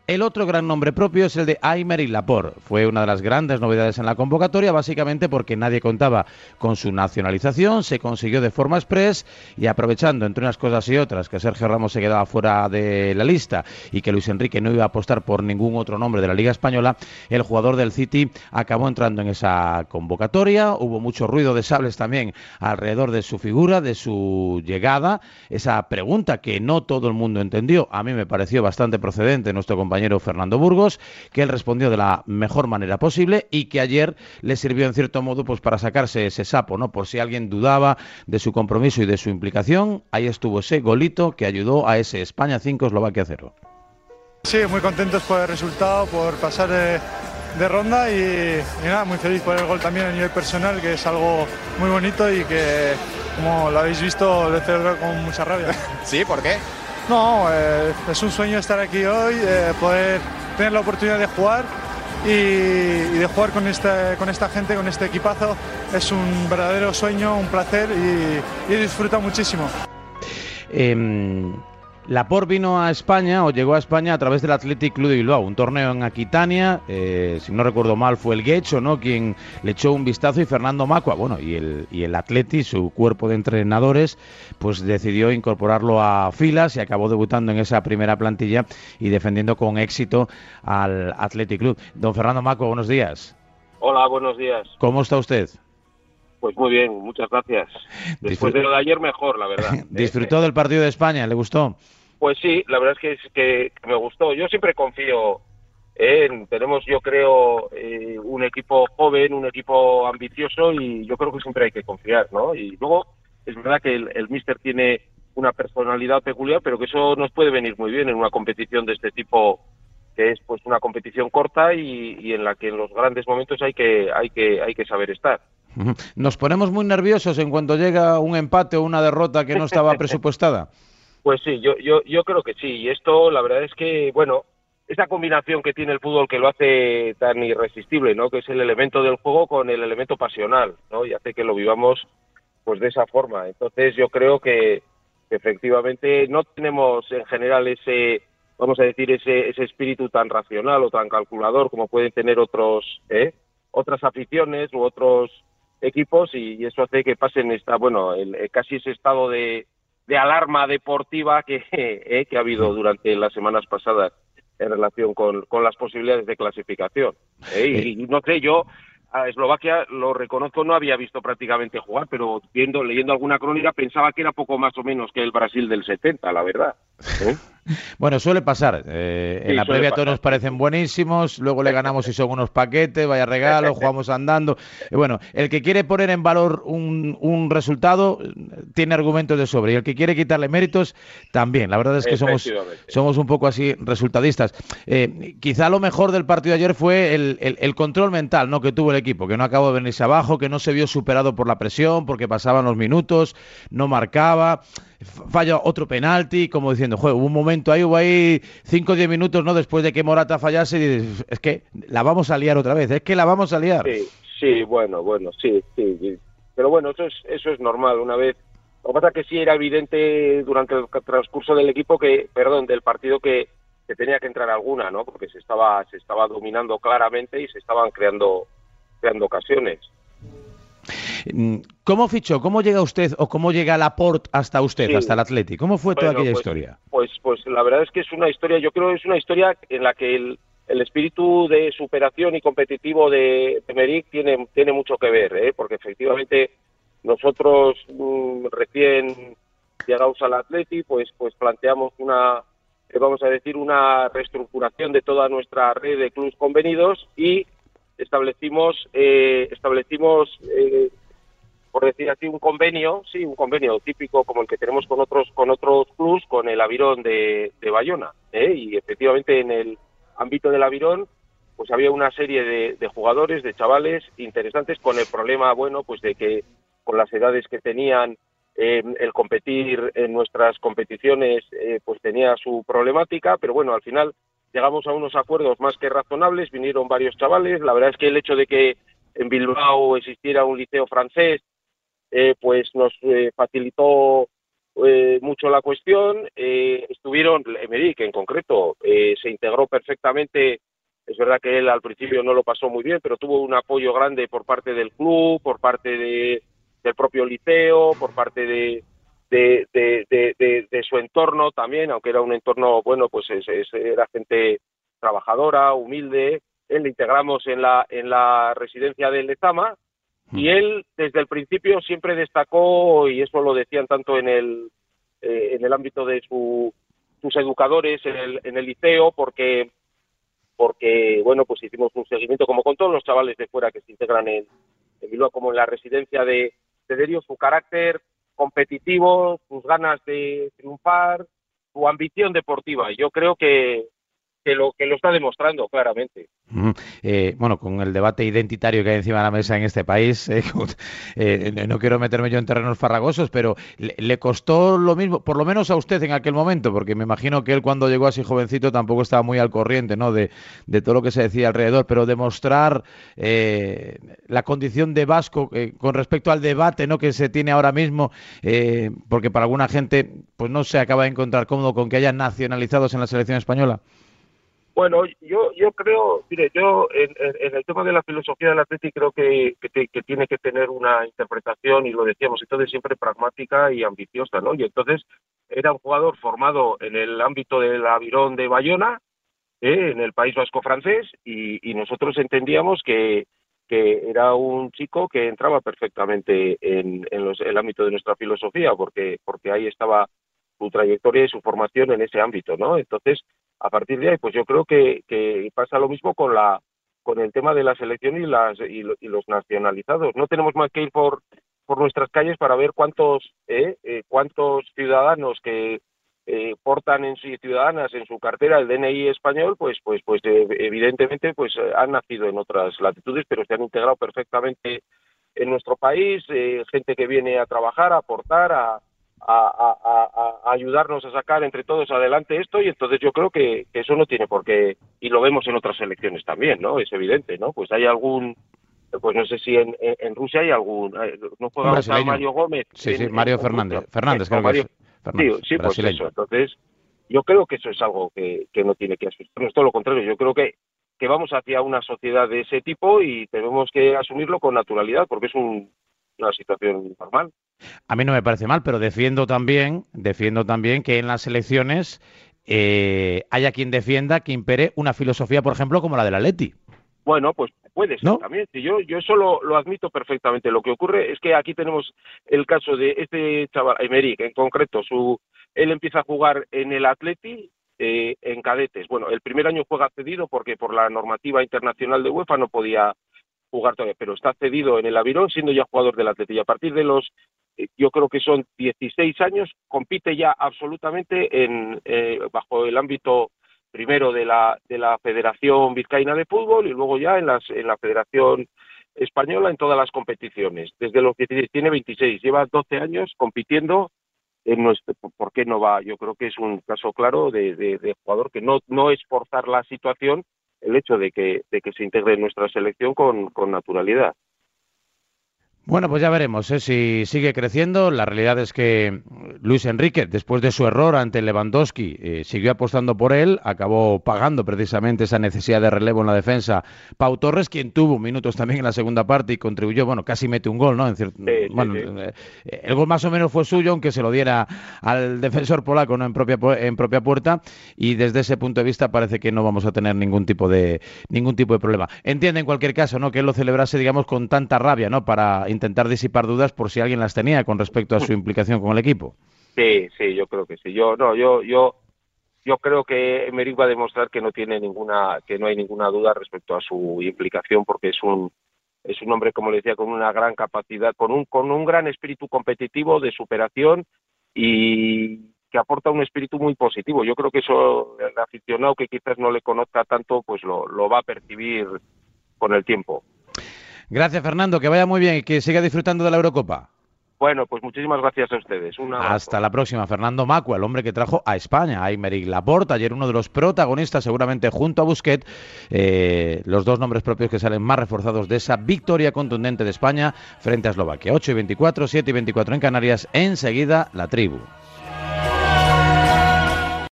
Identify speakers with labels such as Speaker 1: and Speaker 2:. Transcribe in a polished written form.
Speaker 1: El otro gran nombre propio es el de Aymeric Laporte. Fue una de las grandes novedades en la convocatoria, básicamente porque nadie contaba con su nacionalización, se consiguió de forma express y aprovechando entre unas cosas y otras que Sergio Ramos se quedaba fuera de la lista y que Luis Enrique no iba a apostar por ningún otro nombre de la Liga Española, el jugador del City acabó entrando en esa convocatoria. Hubo mucho ruido de sables también alrededor de su figura, de su llegada, esa pregunta que no todo el mundo entendió. A mí me pareció bastante procedente nuestro compañero Fernando Burgos, que él respondió de la mejor manera posible y que ayer le sirvió en cierto modo pues para sacarse ese sapo, ¿no? Por si alguien dudaba de su compromiso y de su implicación, ahí estuvo ese golito que ayudó a ese España 5, Eslovaquia 0.
Speaker 2: Sí, muy contentos por el resultado, por pasar de ronda y nada, muy feliz por el gol también a nivel personal, que es algo muy bonito y que, como lo habéis visto, lo he celebrado con mucha rabia.
Speaker 3: ¿Sí? ¿Por qué?
Speaker 2: No, es un sueño estar aquí hoy, poder tener la oportunidad de jugar y de jugar con esta gente, con este equipazo. Es un verdadero sueño, un placer y he disfrutado muchísimo.
Speaker 1: Laporte vino a España o llegó a España a través del Athletic Club de Bilbao, un torneo en Aquitania, si no recuerdo mal fue el Guecho, ¿no?, quien le echó un vistazo, y Fernando Macua, bueno, y el Athletic, su cuerpo de entrenadores, pues decidió incorporarlo a filas y acabó debutando en esa primera plantilla y defendiendo con éxito al Athletic Club. Don Fernando Macua, buenos días.
Speaker 4: Hola, buenos días.
Speaker 1: ¿Cómo está usted?
Speaker 4: Pues muy bien, muchas gracias. Después de lo de ayer, mejor, la verdad.
Speaker 1: ¿Disfrutó del partido de España? ¿Le gustó?
Speaker 4: Pues sí, la verdad es que me gustó. Yo siempre confío tenemos, yo creo, un equipo joven, un equipo ambicioso, y yo creo que siempre hay que confiar, ¿no? Y luego, es verdad que el míster tiene una personalidad peculiar, pero que eso nos puede venir muy bien en una competición de este tipo, que es pues una competición corta y en la que en los grandes momentos hay que saber estar.
Speaker 1: ¿Nos ponemos muy nerviosos en cuanto llega un empate o una derrota que no estaba presupuestada?
Speaker 4: Pues sí, yo creo que sí. Y esto, la verdad es que, bueno, esa combinación que tiene el fútbol que lo hace tan irresistible, ¿no?, que es el elemento del juego con el elemento pasional, ¿no?, y hace que lo vivamos pues de esa forma. Entonces yo creo que efectivamente no tenemos en general ese, vamos a decir, ese espíritu tan racional o tan calculador como pueden tener otras aficiones u otros equipos, y eso hace que pasen casi ese estado de alarma deportiva que ha habido durante las semanas pasadas en relación con las posibilidades de clasificación. Y no sé, yo a Eslovaquia, lo reconozco, no había visto prácticamente jugar, pero leyendo alguna crónica pensaba que era poco más o menos que el Brasil del 70, la verdad.
Speaker 1: Bueno, suele pasar. En la previa todos nos parecen buenísimos, luego le ganamos y son unos paquetes, vaya regalo, jugamos andando. Bueno, el que quiere poner en valor un resultado tiene argumentos de sobra, y el que quiere quitarle méritos también. La verdad es que somos un poco así resultadistas. Quizá lo mejor del partido de ayer fue el control mental, ¿no?, que tuvo el equipo, que no acabó de venirse abajo, que no se vio superado por la presión, porque pasaban los minutos, no marcaba, falla otro penalti, como diciendo, hubo un momento ahí, 5 o 10 minutos, ¿no?, después de que Morata fallase, y dices, es que la vamos a liar otra vez,
Speaker 4: Sí, bueno, sí. Pero bueno, eso es normal, una vez. Lo que pasa es que sí era evidente durante el transcurso del del partido que tenía que entrar alguna, ¿no?, porque se estaba dominando claramente y se estaban creando ocasiones.
Speaker 1: ¿Cómo fichó? ¿Cómo llega usted o cómo llega Laporte hasta usted, hasta el Athletic? ¿Cómo fue toda aquella historia?
Speaker 4: Pues la verdad es que es una historia, yo creo que es una historia en la que el espíritu de superación y competitivo de Emery tiene mucho que ver, porque efectivamente nosotros recién llegados al Athletic, pues planteamos una reestructuración de toda nuestra red de clubes convenidos y establecimos por decir así, un convenio típico como el que tenemos con otros clubs, con el Avirón de Bayona, y efectivamente en el ámbito del Avirón pues había una serie de jugadores, de chavales interesantes, con el problema, pues de que con las edades que tenían, el competir en nuestras competiciones pues tenía su problemática, pero bueno, al final llegamos a unos acuerdos más que razonables, vinieron varios chavales. La verdad es que el hecho de que en Bilbao existiera un liceo francés pues nos facilitó mucho la cuestión. Estuvieron, Emerick en concreto, se integró perfectamente. Es verdad que él al principio no lo pasó muy bien, pero tuvo un apoyo grande por parte del club, por parte del propio Liceo, por parte de su entorno también, aunque era un entorno, bueno, pues era gente trabajadora, humilde. Él le integramos en la residencia de Lezama, y él desde el principio siempre destacó, y eso lo decían tanto en el ámbito de sus educadores en el liceo, porque bueno, pues hicimos un seguimiento como con todos los chavales de fuera que se integran en Bilbao, como en la residencia de Derio, su carácter competitivo, sus ganas de triunfar, su ambición deportiva. Y yo creo que lo está demostrando claramente.
Speaker 1: Bueno, con el debate identitario que hay encima de la mesa en este país, no quiero meterme yo en terrenos farragosos, pero le costó lo mismo, por lo menos a usted en aquel momento, porque me imagino que él cuando llegó así jovencito tampoco estaba muy al corriente, ¿no?, de todo lo que se decía alrededor, pero demostrar la condición de vasco con respecto al debate, ¿no?, que se tiene ahora mismo, porque para alguna gente pues no se acaba de encontrar cómodo con que haya nacionalizados en la selección española.
Speaker 4: Bueno, yo creo, mire, yo en el tema de la filosofía del Atleti creo que tiene que tener una interpretación, y lo decíamos entonces, siempre pragmática y ambiciosa, ¿no? Y entonces era un jugador formado en el ámbito del Avirón de Bayona, en el País Vasco francés, y nosotros entendíamos que era un chico que entraba perfectamente en el ámbito de nuestra filosofía, porque ahí estaba su trayectoria y su formación en ese ámbito, ¿no? Entonces, a partir de ahí, pues yo creo que pasa lo mismo con el tema de la selección y los nacionalizados. No tenemos más que ir por nuestras calles para ver cuántos ciudadanos que portan ciudadanas en su cartera el DNI español, pues evidentemente pues han nacido en otras latitudes, pero se han integrado perfectamente en nuestro país, gente que viene a trabajar, a aportar, a ayudarnos a sacar entre todos adelante esto, y entonces yo creo que eso no tiene por qué, y lo vemos en otras selecciones también, ¿no? Es evidente, ¿no? Pues hay algún, pues no sé si en Rusia hay algún, no juega Mario Gómez.
Speaker 1: Sí, Mario Fernández creo que es.
Speaker 4: Fernández, sí, pues eso. Entonces, yo creo que eso es algo que no tiene que asustarnos, todo lo contrario. Yo creo que vamos hacia una sociedad de ese tipo y tenemos que asumirlo con naturalidad, porque es una situación normal.
Speaker 1: A mí no me parece mal, pero defiendo también que en las elecciones haya quien defienda que impere una filosofía, por ejemplo, como la del Atleti.
Speaker 4: Bueno, pues puede ser, ¿no? También. Si yo eso lo admito perfectamente. Lo que ocurre es que aquí tenemos el caso de este chaval, Emerick, en concreto. Él empieza a jugar en el Atleti en cadetes. Bueno, el primer año juega cedido porque por la normativa internacional de UEFA no podía jugar todavía, pero está cedido en el Avirón siendo ya jugador del Atleti. Y a partir de los, yo creo que son 16 años, compite ya absolutamente bajo el ámbito primero de la Federación Vizcaína de Fútbol, y luego ya en la Federación Española en todas las competiciones. Desde los 16, tiene 26, lleva 12 años compitiendo en nuestro. ¿Por qué no va? Yo creo que es un caso claro de jugador que no es forzar la situación, el hecho de que se integre en nuestra selección con naturalidad.
Speaker 1: Bueno, pues ya veremos si sigue creciendo. La realidad es que Luis Enrique, después de su error ante Lewandowski, siguió apostando por él, acabó pagando precisamente esa necesidad de relevo en la defensa. Pau Torres, quien tuvo minutos también en la segunda parte y contribuyó, bueno, casi mete un gol, ¿no? Sí. El gol más o menos fue suyo, aunque se lo diera al defensor polaco, ¿no?, en propia puerta, y desde ese punto de vista parece que no vamos a tener ningún tipo de problema. Entiende en cualquier caso, ¿no?, que él lo celebrase, digamos, con tanta rabia, ¿no?, para intentar disipar dudas por si alguien las tenía con respecto a su implicación con el equipo.
Speaker 4: Sí, yo creo que sí. Yo creo que Emerick va a demostrar que no hay ninguna duda respecto a su implicación, porque es un hombre, como le decía, con una gran capacidad, con un gran espíritu competitivo de superación, y que aporta un espíritu muy positivo. Yo creo que eso el aficionado que quizás no le conozca tanto, pues lo va a percibir con el tiempo.
Speaker 1: Gracias, Fernando, que vaya muy bien y que siga disfrutando de la Eurocopa.
Speaker 4: Bueno, pues muchísimas gracias a ustedes. Un abrazo.
Speaker 1: Hasta la próxima. Fernando Macua, el hombre que trajo a España a Aymeric Laporte, ayer uno de los protagonistas, seguramente junto a Busquets, los dos nombres propios que salen más reforzados de esa victoria contundente de España frente a Eslovaquia. 8:24, 7:24 en Canarias. Enseguida, La Tribu.